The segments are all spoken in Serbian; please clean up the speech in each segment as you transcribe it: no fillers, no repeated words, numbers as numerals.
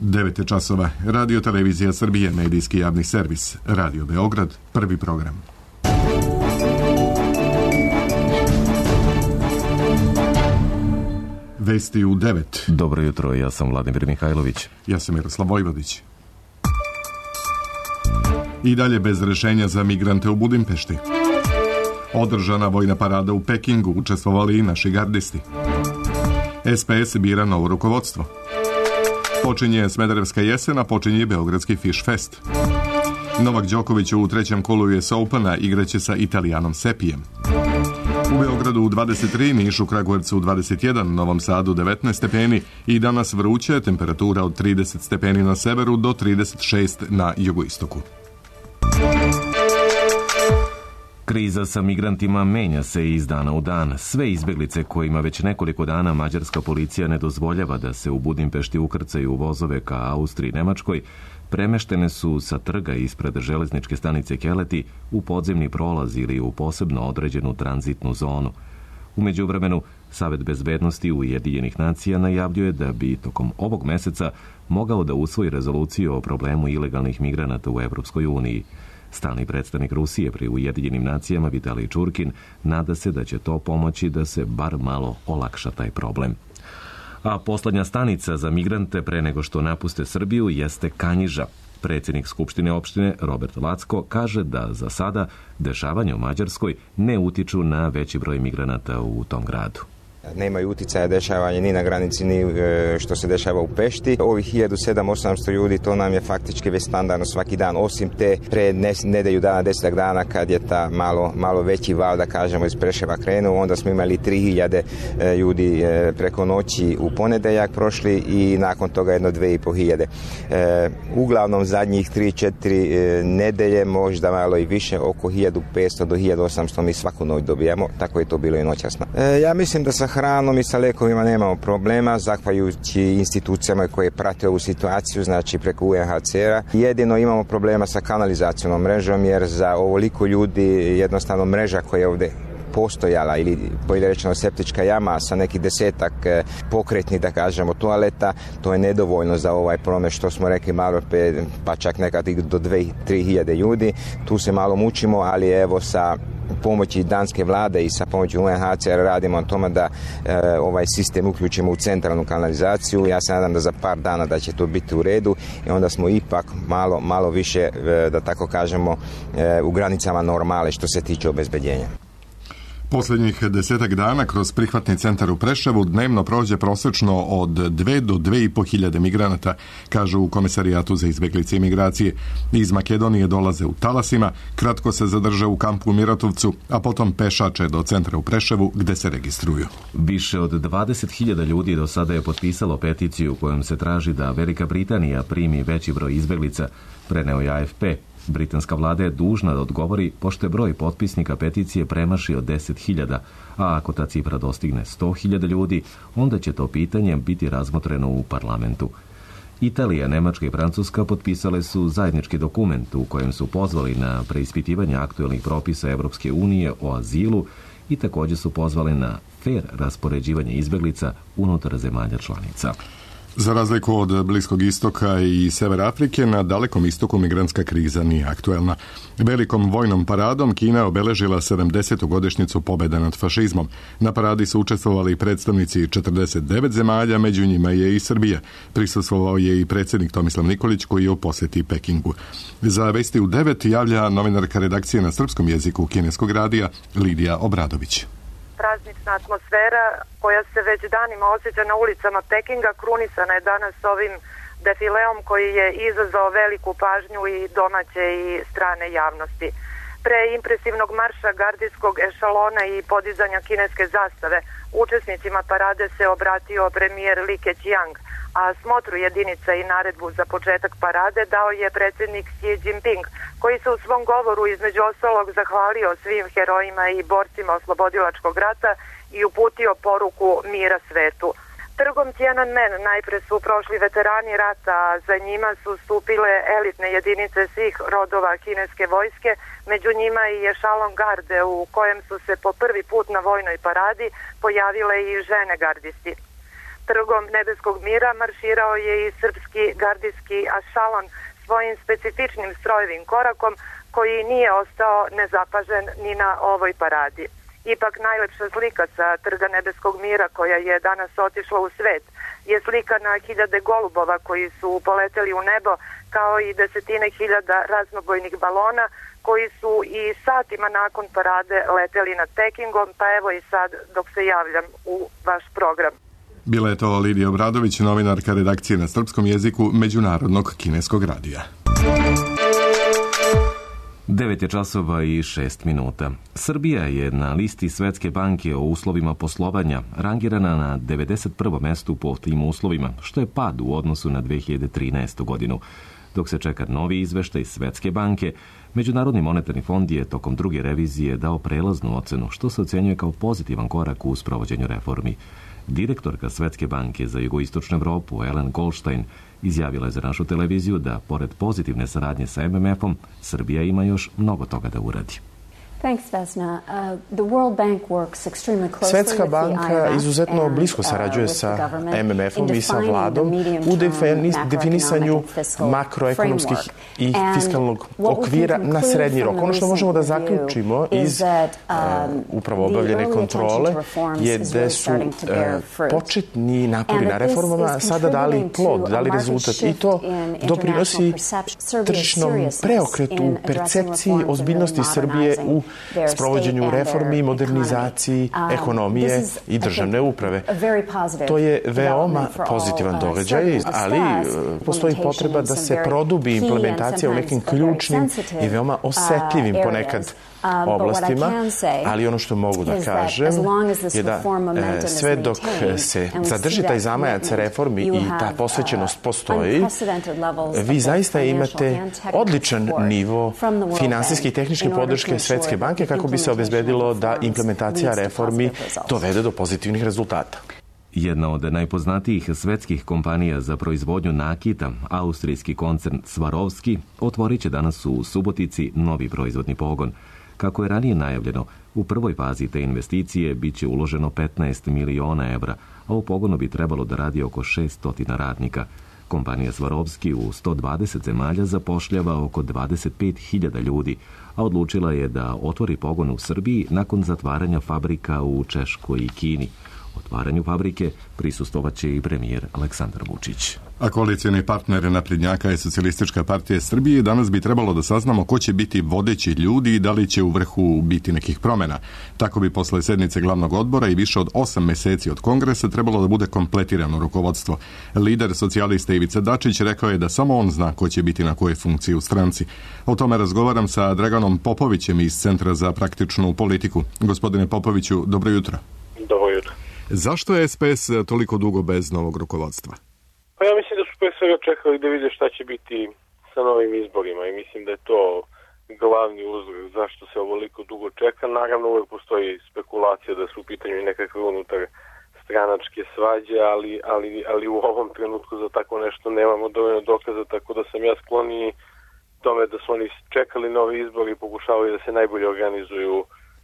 9 časova. Radio Televizija Srbije, medijski javni servis. Radio Beograd, prvi program. Vesti u 9. Dobro jutro, ja sam Vladimir Mihajlović. Ja sam Miroslav Vojvodić. I dalje bez rešenja za migrante u Budimpešti. Održana vojna parada u Pekingu, učestvovali i naši gardisti. SPS bira novo rukovodstvo. Počinje Smederevska jesen, a počinje i Beogradski Fish Fest. Novak Đoković u trećem kolu US Opena igraće sa Italijanom Sepijem. U Beogradu u 23, Nišu, Kragujevcu u 21, Novom Sadu 19 stepeni i danas vruće, temperatura od 30 stepeni na severu do 36 na jugoistoku. Kriza sa migrantima menja se iz dana u dan. Sve izbeglice kojima već nekoliko dana mađarska policija ne dozvoljava da se u Budimpešti ukrcaju u vozove ka Austriji i Nemačkoj, premeštene su sa trga ispred železničke stanice Keleti u podzemni prolaz ili u posebno određenu tranzitnu zonu. U međuvremenu, Savet bezbednosti Ujedinjenih nacija najavljuje da bi tokom ovog meseca mogao da usvoji rezoluciju o problemu ilegalnih migranata u Evropskoj uniji. Stalni predstavnik Rusije pri Ujedinjenim nacijama Vitalij Čurkin nada se da će to pomoći da se bar malo olakša taj problem. A poslednja stanica za migrante pre nego što napuste Srbiju jeste Kanjiža. Predsjednik Skupštine opštine Robert Lacko kaže da za sada dešavanja u Mađarskoj ne utiču na veći broj migranata u tom gradu. Nemaju uticaja dešavanja ni na granici, ni što se dešava u Pešti. Ovih 1700-800 ljudi, to nam je faktički već standardno svaki dan, osim te pre nedelju dana, 10 dana, kad je ta malo veći val, da kažemo, iz Preševa krenuo, onda smo imali 3000 ljudi preko noći u ponedeljak prošli i nakon toga jedno 2500. Uglavnom zadnjih 3-4 nedelje, možda malo i više, oko 1500 do 1800 mi svaku noć dobijamo, tako je to bilo i noćasno. Ja mislim da sa hranom i sa lekovima nemamo problema, zahvaljujući institucijama koje prate ovu situaciju, znači preko UNHCR-a. Jedino imamo problema sa kanalizacijom mrežom, jer za ovoliko ljudi jednostavno mreža koja je ovdje postojala ili bolje rečeno septička jama sa neki 10 pokretnih, da kažemo, toaleta, to je nedovoljno za ovaj promet što smo rekli malo, pa čak nekad i do 2-3 ljudi. Tu se malo mučimo, ali evo sa pomoći danske vlade i sa pomoći UNHCR radimo na tome da ovaj sistem uključimo u centralnu kanalizaciju. Ja se nadam da za par dana da će to biti u redu i onda smo ipak malo više, da tako kažemo, u granicama normale što se tiče obezbeđenja. Posljednjih 10 dana kroz prihvatni centar u Preševu dnevno prođe prosečno od 2 do 2.500 migranata, kažu u Komesarijatu za izbeglice i migracije. Iz Makedonije dolaze u talasima, kratko se zadrže u kampu u Miratovcu, a potom pešače do centra u Preševu gde se registruju. Više od 20.000 ljudi do sada je potpisalo peticiju kojom se traži da Velika Britanija primi veći broj izbeglica, preneo je AFP. Britanska vlada je dužna da odgovori pošto je broj potpisnika peticije premašio 10.000, a ako ta cifra dostigne 100.000 ljudi, onda će to pitanje biti razmotreno u parlamentu. Italija, Nemačka i Francuska potpisale su zajednički dokument u kojem su pozvali na preispitivanje aktuelnih propisa Evropske unije o azilu i također su pozvali na fer raspoređivanje izbeglica unutar zemalja članica. Za razliku od Bliskog istoka i Severa Afrike, na Dalekom istoku migrantska kriza nije aktuelna. Velikom vojnom paradom Kina je obeležila 70. godišnjicu pobjede nad fašizmom. Na paradi su učestvovali predstavnici 49 zemalja, među njima je i Srbija. Prisustvovao je i predsjednik Tomislav Nikolić koji je u posjeti Pekingu. Za Vesti u 9 javlja novinarka redakcije na srpskom jeziku Kineskog radija Lidija Obradović. Praznična atmosfera koja se već danima osjeća na ulicama Pekinga krunisana je danas ovim defileom koji je izazvao veliku pažnju i domaće i strane javnosti. Pre impresivnog marša gardijskog ešalona i podizanja kineske zastave, učesnicima parade se obratio premijer Li Keqiang, a smotru jedinica i naredbu za početak parade dao je predsjednik Xi Jinping, koji se u svom govoru između ostalog zahvalio svim herojima i borcima oslobodilačkog rata i uputio poruku mira svetu. Trgom Tiananmen najpre su prošli veterani rata, a za njima su stupile elitne jedinice svih rodova kineske vojske, među njima i ešalon garde u kojem su se po prvi put na vojnoj paradi pojavile i žene gardisti. Trgom Nebeskog mira marširao je i srpski gardijski ašalon svojim specifičnim strojevim korakom koji nije ostao nezapažen ni na ovoj paradi. Ipak najlepša slika sa Trga Nebeskog mira koja je danas otišla u svet je slika na hiljade golubova koji su poleteli u nebo, kao i desetine hiljada raznobojnih balona koji su i satima nakon parade leteli nad Pekingom, pa evo i sad dok se javljam u vaš program. Bila je to Lidija Obradović, novinarka redakcije na srpskom jeziku Međunarodnog kineskog radija. 9:06. Srbija je na listi Svetske banke o uslovima poslovanja rangirana na 91. mestu po tim uslovima, što je pad u odnosu na 2013. godinu. Dok se čeka novi izveštaj Svetske banke, Međunarodni monetarni fond je tokom druge revizije dao prelaznu ocenu, što se ocenjuje kao pozitivan korak u sprovođenju reformi. Direktorka Svetske banke za jugoistočnu Evropu, Ellen Goldstein, izjavila je za našu televiziju da, pored pozitivne saradnje sa MMF-om, Srbija ima još mnogo toga da uradi. Svetska banka izuzetno blisko sarađuje sa MMF-om i sa vladom u definisanju makroekonomskih i fiskalnog okvira na srednji rok. Ono što možemo da zaključimo iz upravo obavljene kontrole je da su početni napori na reformama sada dali plod, dali rezultat i to doprinosi tržišnom preokretu u percepciji ozbiljnosti Srbije u sprovođenju reformi, modernizaciji ekonomije i državne uprave. To je veoma pozitivan događaj, ali postoji potreba da se produbi implementacija u nekim ključnim i veoma osetljivim ponekad oblastima, ali ono što mogu da kažem je da sve dok se zadrži taj zamajac reformi i ta posvećenost postoji, vi zaista imate odličan nivo finansijske i tehničke podrške Svetske banke kako bi se obezbedilo da implementacija reformi dovede do pozitivnih rezultata. Jedna od najpoznatijih svetskih kompanija za proizvodnju nakita, austrijski koncern Swarovski, otvorit će danas u Subotici novi proizvodni pogon. Kako je ranije najavljeno, u prvoj fazi te investicije bit će uloženo 15 miliona evra, a u pogonu bi trebalo da radi oko 600 radnika. Kompanija Swarovski u 120 zemalja zapošljava oko 25.000 ljudi, a odlučila je da otvori pogon u Srbiji nakon zatvaranja fabrika u Češkoj i Kini. Otvaranju fabrike prisustvovaće i premijer Aleksandar Vučić. A koalicijni partner naprednjaka je Socijalistička partija Srbije. Danas bi trebalo da saznamo ko će biti vodeći ljudi i da li će u vrhu biti nekih promjena. Tako bi posle sednice glavnog odbora i više od 8 meseci od kongresa trebalo da bude kompletirano rukovodstvo. Lider socijalista Ivica Dačić rekao je da samo on zna ko će biti na kojoj funkciji u stranci. O tome razgovaram sa Draganom Popovićem iz Centra za praktičnu politiku. Gospodine Popoviću, dobro jutro. Dobro jutro. Zašto je SPS toliko dugo bez novog rukovodstva? Pa ja mislim da su pre svega čekali da vide šta će biti sa novim izborima i mislim da je to glavni uzrok zašto se ovoliko dugo čeka. Naravno, uvek postoji spekulacija da su u pitanju i nekakve unutar stranačke svađe, ali u ovom trenutku za tako nešto nemamo dovoljno dokaza, tako da sam ja skloniji tome da su oni čekali novi izbor i pokušavaju da se najbolje organizuju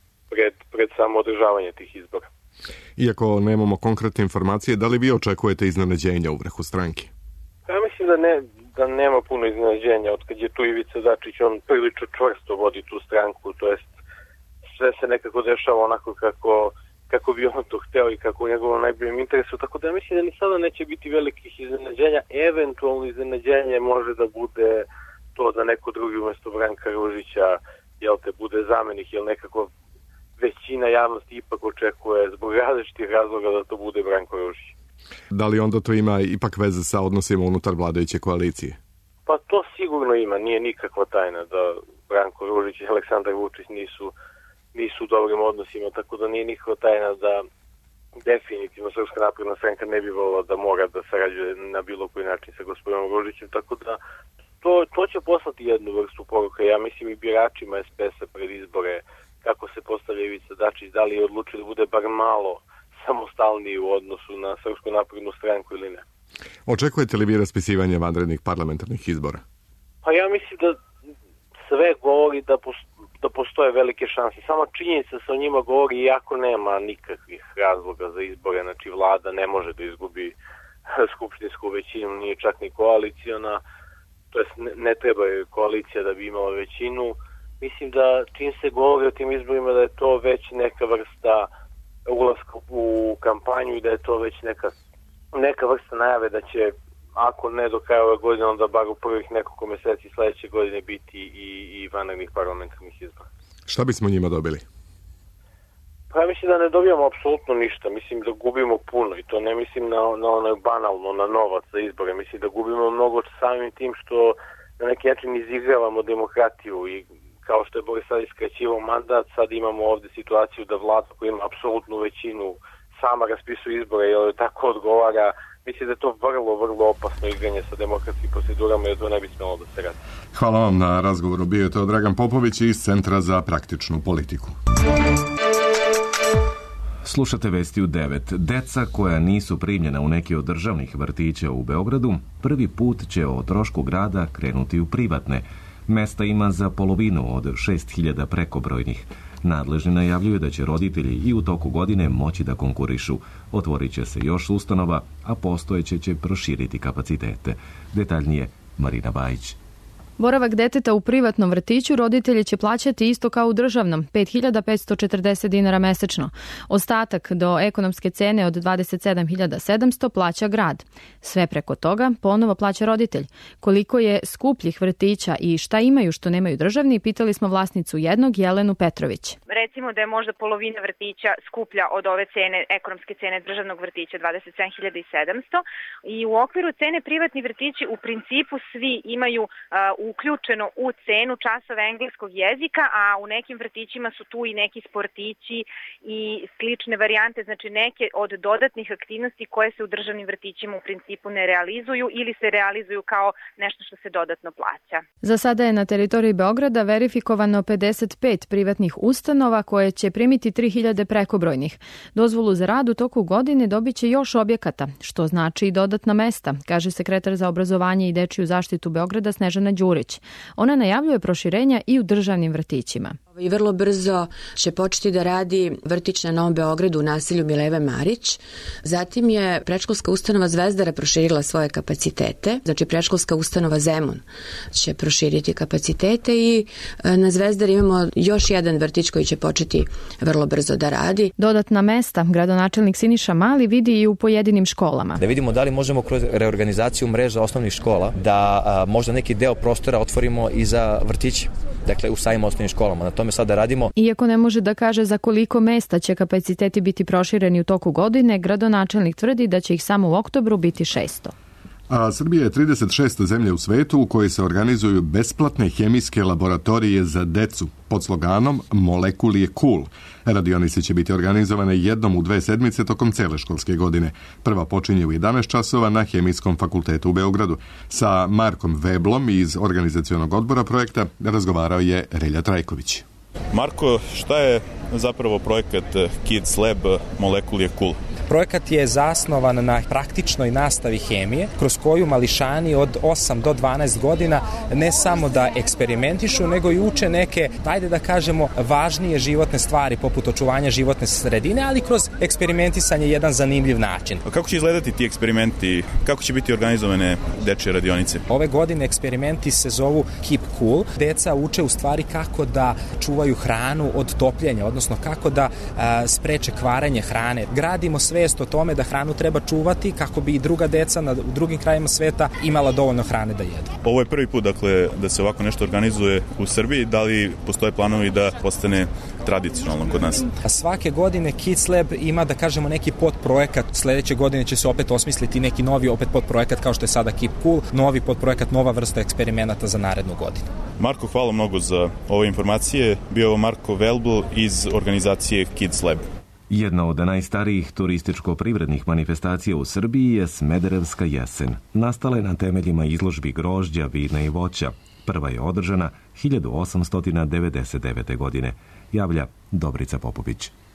pred samo održavanje tih izbora. Iako nemamo konkretne informacije, da li vi očekujete iznenađenja u vrhu stranke? Ja mislim da nema puno iznenađenja. Od kad je tu Ivica Dačić, on prilično čvrsto vodi tu stranku, to jest sve se nekako dešava onako kako bi on to hteo i kako u njegovom najboljem interesu, tako da ja mislim da ni sada neće biti velikih iznenađenja. Eventualno iznenađenje može da bude to da neko drugi umjesto Branka Ružića bude zamenik ili nekako većina javnosti ipak očekuje zbog različitih razloga da to bude Branko Ružić. Da li onda to ima ipak veze sa odnosima unutar vladajuće koalicije? Pa to sigurno ima, nije nikakva tajna da Branko Ružić i Aleksandar Vučić nisu u dobrim odnosima, tako da nije nikakva tajna da definitivno Srpska napredna stranka ne bi volila da mora da sarađuje na bilo koji način sa gospodinom Ružićem, tako da to će poslati jednu vrstu poruka. Ja mislim i biračima SPS-a pred izbore kako se postavlja Ivica Dačić, da li je odlučio da bude bar malo samostalniji u odnosu na Srpsku naprednu stranku ili ne. Očekujete li vi raspisivanje vanrednih parlamentarnih izbora? Pa ja mislim da sve govori da da postoje velike šanse. Sama činjenica se o njima govori, iako nema nikakvih razloga za izbore, znači vlada ne može da izgubi skupštinsku većinu, nije čak ni koaliciona, to jest ne treba je koalicija da bi imala većinu. Mislim da čim se govori o tim izborima da je to već neka vrsta ulaska u kampanju i da je to već neka vrsta najave da će, ako ne do kraja ove godine, onda bar u prvih nekoliko meseci sledeće godine biti i vanrednih parlamentarnih izbora. Šta bismo njima dobili? Pa ja mislim da ne dobijamo apsolutno ništa, mislim da gubimo puno i to ne mislim na ono banalno, na novac za izbore, mislim da gubimo mnogo samim tim što na neki način izigravamo demokratiju i kao što je Boris sad iskraćivao mandat, sad imamo ovde situaciju da vlada koja ima apsolutnu većinu sama raspisuje izbore i joj tako odgovara. Mislim da je to vrlo opasno igranje sa demokratskim procedurama i to ne bi smjelo da se radi. Hvala vam na razgovoru. Bio je to Dragan Popović iz Centra za praktičnu politiku. Slušate vesti u 9. Deca koja nisu primljena u neki od državnih vrtića u Beogradu prvi put će o trošku grada krenuti u privatne. Mesta ima za polovinu od 6000 prekobrojnih. Nadležni najavljuju da će roditelji i u toku godine moći da konkurišu. Otvorit će se još ustanova, a postojeće će proširiti kapacitete. Detaljnije Marina Bajić. Boravak deteta u privatnom vrtiću roditelji će plaćati isto kao u državnom, 5.540 dinara mesečno. Ostatak do ekonomske cene od 27.700 plaća grad. Sve preko toga ponovo plaća roditelj. Koliko je skupljih vrtića i šta imaju što nemaju državni, pitali smo vlasnicu jednog, Jelenu Petrović. Recimo da je možda polovina vrtića skuplja od ove cene, ekonomske cene državnog vrtića, 27.700, i u okviru cene privatni vrtići u principu svi imaju uključeno u cenu časova engleskog jezika, a u nekim vrtićima su tu i neki sportići i slične varijante, znači neke od dodatnih aktivnosti koje se u državnim vrtićima u principu ne realizuju ili se realizuju kao nešto što se dodatno plaća. Za sada je na teritoriji Beograda verifikovano 55 privatnih ustanova koje će primiti 3000 prekobrojnih. Dozvolu za rad u toku godine dobit će još objekata, što znači i dodatna mesta, kaže sekretar za obrazovanje i dečiju zaštitu Beograda Snežana Đurić. Ona najavljuje proširenja i u državnim vrtićima. I vrlo brzo će početi da radi vrtić na Novom Beogradu u naselju Mileve Marić. Zatim je predškolska ustanova Zvezdara proširila svoje kapacitete. Znači predškolska ustanova Zemun će proširiti kapacitete i na Zvezdari imamo još jedan vrtić koji će početi vrlo brzo da radi. Dodatna mesta gradonačelnik Siniša Mali vidi i u pojedinim školama. Da vidimo da li možemo kroz reorganizaciju mreža osnovnih škola da možda neki deo prostora otvorimo i za vrtiće. Dakle, u samim osnovnim školama. Na tome sada radimo. Iako ne može da kaže za koliko mesta će kapaciteti biti prošireni u toku godine, gradonačelnik tvrdi da će ih samo u oktobru biti 600. A Srbija je 36. zemlje u svetu u kojoj se organizuju besplatne hemijske laboratorije za decu pod sloganom Molekul je cool. Radionice će biti organizovane jednom u 2 sedmice tokom cele školske godine. Prva počinje u 11 časova na Hemijskom fakultetu u Beogradu. Sa Markom Veblom iz organizacionog odbora projekta razgovarao je Relja Trajković. Marko, šta je zapravo projekat Kids Lab Molekul je cool? Projekat je zasnovan na praktičnoj nastavi hemije, kroz koju mališani od 8 do 12 godina ne samo da eksperimentišu, nego i uče neke, ajde da kažemo, važnije životne stvari, poput očuvanja životne sredine, ali kroz eksperimentisanje jedan zanimljiv način. A kako će izgledati ti eksperimenti? Kako će biti organizovane dečje radionice? Ove godine eksperimenti se zovu Keep Cool. Deca uče u stvari kako da čuvaju hranu od topljenja, odnosno kako da spreče kvarenje hrane. Gradimo svest o tome da hranu treba čuvati kako bi i druga deca na drugim krajima sveta imala dovoljno hrane da jedu. Ovo je prvi put, dakle, da se ovako nešto organizuje u Srbiji. Da li postoje planovi da postane tradicionalno kod nas? A svake godine Kids Lab ima, da kažemo, neki podprojekat. Sledeće godine će se opet osmisliti neki novi opet podprojekat kao što je sada Keep Cool, novi podprojekat, nova vrsta eksperimenata za narednu godinu. Marko, hvala mnogo za ove informacije. Bio ovo Marko Velbl iz organizacije Kids Lab. Jedna od najstarijih turističko-privrednih manifestacija u Srbiji je Smederevska jesen. Nastala je na temeljima izložbi grožđa, vina i voća. Prva je održana 1899. godine, javlja Dobrica Popović.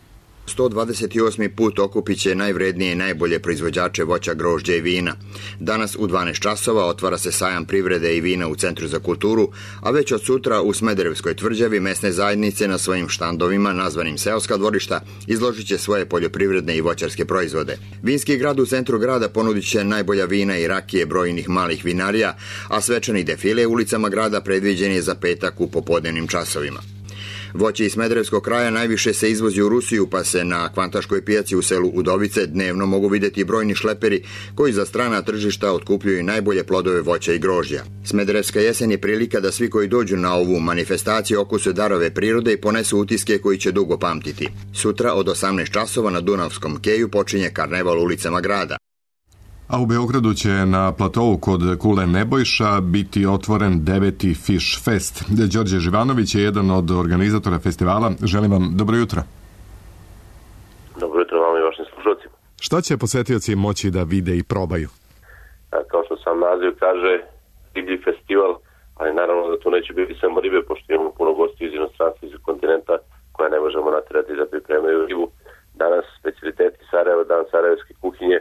128. put okupit će najvrednije i najbolje proizvođače voća, grožđa i vina. Danas u 12 časova otvara se sajam privrede i vina u Centru za kulturu, a već od sutra u Smederevskoj tvrđavi mesne zajednice na svojim štandovima, nazvanim seoska dvorišta, izložit će svoje poljoprivredne i voćarske proizvode. Vinski grad u centru grada ponudit će najbolja vina i rakije brojnih malih vinarija, a svečani defile ulicama grada predviđen je za petak u popodnevnim časovima. Voće iz Smederevskog kraja najviše se izvozi u Rusiju, pa se na kvantaškoj pijaci u selu Udovice dnevno mogu vidjeti brojni šleperi koji za strana tržišta otkupljuju najbolje plodove voća i grožđa. Smederevska jesen je prilika da svi koji dođu na ovu manifestaciju okuse darove prirode i ponesu utiske koji će dugo pamtiti. Sutra od 18 časova na Dunavskom keju počinje karneval ulicama grada. A u Beogradu će na platovu kod Kule Nebojša biti otvoren 9. Fish Fest. Đorđe Živanović je jedan od organizatora festivala. Želim vam dobro jutro. Dobro jutro vam i vašim slušalcima. Šta će posetioci moći da vide i probaju? Kao što sam naziv kaže, riblji festival, ali naravno da tu neće biti samo ribe, pošto imamo puno gosti iz inostranstva, iz kontinenta, koje ne možemo naterati da pripremaju ribu. Danas specialiteti Sarajeva, dan sarajevske kuhinje,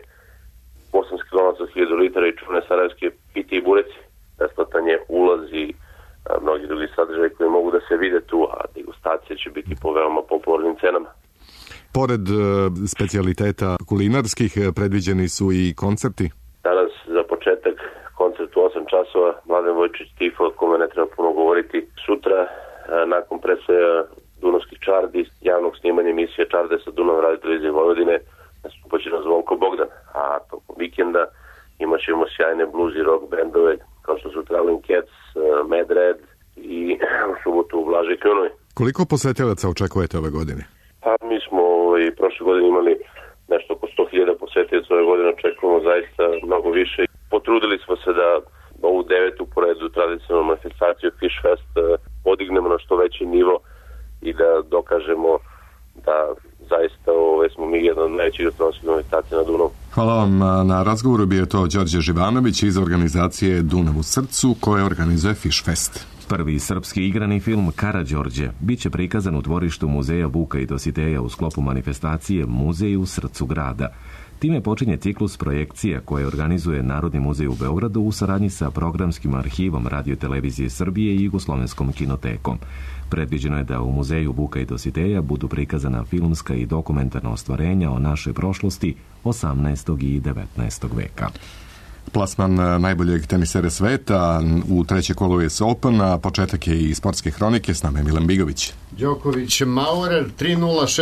800 kg, 1000 litara i čuvene sarajevske pite i bureci. Besplatan je ulaz i mnogi drugi sadržaj koji mogu da se vide tu, a degustacije će biti po veoma popularnim cenama. Pored specijaliteta kulinarskih, predviđeni su i koncerti? Danas za početak koncert u 8 časova, Mladen Vojčić Tifo, o kome ne treba puno govoriti. Sutra, nakon predstavlja Dunavskih čardi, javnog snimanja emisije Čarde sa Dunav radio televizije Vojvodine, nastupaće na Zvonko Bogdan, a tokom vikenda imat ćemo sjajne blues i rock bendove kao što su Traveling Cats, Mad Red i u subotu Blažej Kljunovi. Koliko posetilaca očekujete ove godine? Pa mi smo prošle godine imali nešto oko 100.000 posetilaca, ove godine očekujemo zaista mnogo više. Potrudili smo se da ovu 9. po redu tradicionalnu manifestaciju Fish Fest podignemo na što veći nivo i da dokažemo da zaista smo mi jedan od najvećih gastronomskih manifestacija na Dunavu. Hvala vam na razgovoru. Bio je to Đorđe Živanović iz organizacije Dunav u srcu koje organizuje Fish Fest. Prvi srpski igrani film Karađorđe biće prikazan u dvorištu Muzeja Vuka i Dositeja u sklopu manifestacije Muzej u srcu grada. Time počinje ciklus projekcija koje organizuje Narodni muzej u Beogradu u saradnji sa programskim arhivom Radio-televizije Srbije i Jugoslovenskom kinotekom. Predviđeno je da u Muzeju Vuka i Dositeja budu prikazana filmska i dokumentarna ostvarenja o našoj prošlosti 18. i 19. veka. Plasman najboljeg tenisera sveta u treće kolo US Open, a početak je i sportske hronike. S nama je Milan Bigović. Đoković, Maurer 3-0,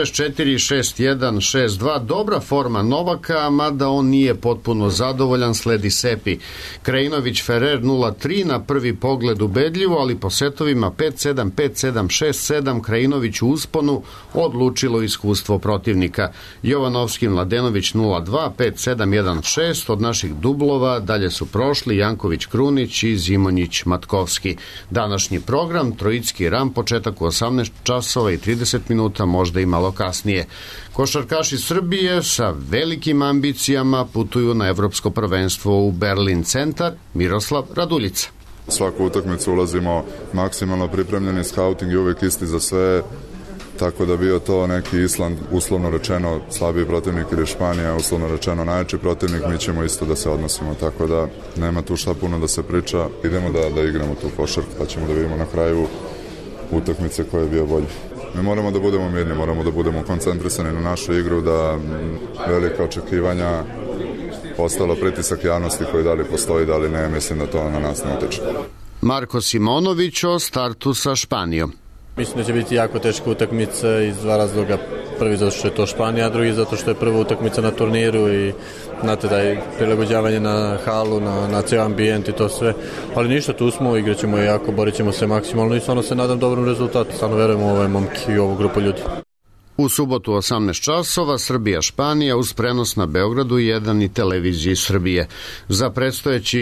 6-4, 6-1, 6-2. Dobra forma Novaka, mada on nije potpuno zadovoljan, sledi Sepi. Krajinović, Ferrer 0-3, na prvi pogled ubedljivo, ali po setovima 5-7, 5-7, 6-7, Krajinović u usponu, odlučilo iskustvo protivnika. Jovanovski, Mladenović 0-2, 5-7, 1-6, od naših dublova dalje su prošli Janković, Krunić i Zimonjić, Matkovski. Današnji program, Trojicki Ram, početak u 18 časova i 30 minuta, možda i malo kasnije. Košarkaši Srbije sa velikim ambicijama putuju na evropsko prvenstvo u Berlin centar. Miroslav Raduljica. Svaku utakmicu ulazimo maksimalno pripremljeni, skauting je uvijek isti za sve, tako da bio to neki Island, uslovno rečeno slabiji protivnik, ili Španija, uslovno rečeno najjači protivnik, mi ćemo isto da se odnosimo, tako da nema tu šta puno da se priča, idemo da igramo tu košarku, pa ćemo da vidimo na kraju utakmice koje je bio bolji. Mi moramo da budemo mirni, moramo da budemo koncentrisani na našu igru, da velika očekivanja, postalo pritisak javnosti koji da li postoji, da li ne, mislim da to na nas ne utiče. Marko Simonović o startu sa Španijom. Mislim da će biti jako teška utakmica iz dva razloga. Prvi zato što je to Španija, a drugi zato što je prva utakmica na turniru i znate da je prilagođavanje na halu, na ceo ambijent i to sve. Ali ništa, tu smo, igraćemo jako, borit ćemo se maksimalno i stvarno se nadam dobrom rezultatu. Stvarno verujem u ove momke i ovu grupu ljudi. U subotu 18 časova Srbija-Španija uz prenos na Beogradu 1 i televiziji Srbije. Za predstojeći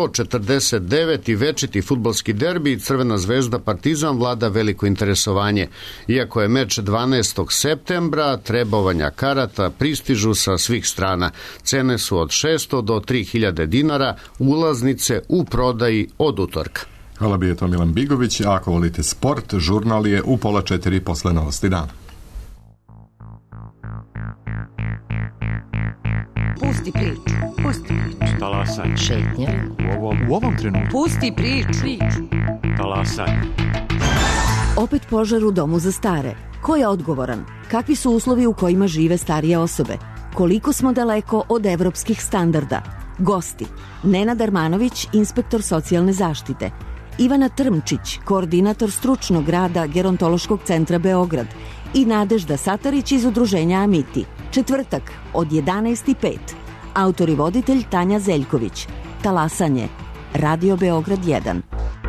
149. večiti fudbalski derbi Crvena zvezda Partizan vlada veliko interesovanje. Iako je meč 12. septembra, trebovanja karata pristižu sa svih strana. Cene su od 600 do 3000 dinara, ulaznice u prodaji od utorka. Hvala, bio je to Milan Bigović. A ako volite sport, žurnal je u 3:30 posle Novosti dana. Pusti priču. Pusti priču. Talasaj. Šetnja. U ovom trenutku. Pusti priču. Talasaj. Opet požar u domu za stare. Ko je odgovoran? Kakvi su uslovi u kojima žive starije osobe? Koliko smo daleko od evropskih standarda? Gosti: Nenad Armanović, inspektor socijalne zaštite, Ivana Trmčić, koordinator stručnog rada Gerontološkog centra Beograd i Nadežda Satarić iz udruženja Amiti. Četvrtak od 11:05. Autor i voditelj Tanja Zeljković. Talasanje. Radio Beograd 1.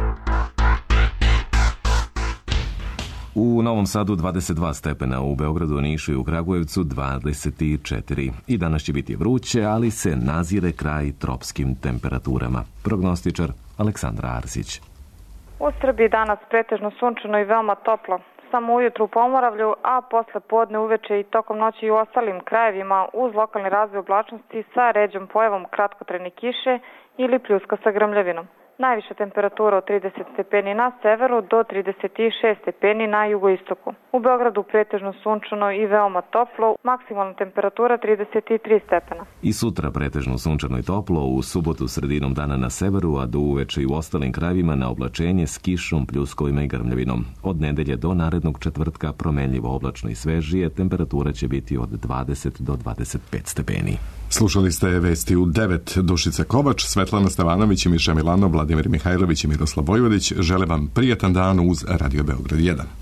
U Novom Sadu 22 stepena, u Beogradu, Nišu i u Kragujevcu 24. I danas će biti vruće, ali se nazire kraj tropskim temperaturama. Prognostičar Aleksandra Arsić. U Srbiji danas pretežno sunčano i veoma toplo. Samo ujutru u Pomoravlju, a posle podne, uveče i tokom noći i u ostalim krajevima uz lokalni razvoj oblačnosti sa ređom pojavom kratkotrajne kiše ili pljuska sa grmljavinom. Najviša temperatura od 30 stepeni na severu do 36 stepeni na jugoistoku. U Beogradu pretežno sunčano i veoma toplo, maksimalna temperatura 33 stepena. I sutra pretežno sunčano i toplo, u subotu sredinom dana na severu, a do uveče i u ostalim krajevima na oblačenje s kišom, pljuskovima i grmljavinom. Od nedelje do narednog četvrtka promenljivo oblačno i svežije, temperatura će biti od 20 do 25 stepeni. Slušali ste vesti u 9. Dušica Kovač, Svetlana Stevanović i Miša Milano, Vladimir Mihajlović i Miroslav Vojvodić. Žele vam prijetan dan uz Radio Beograd 1.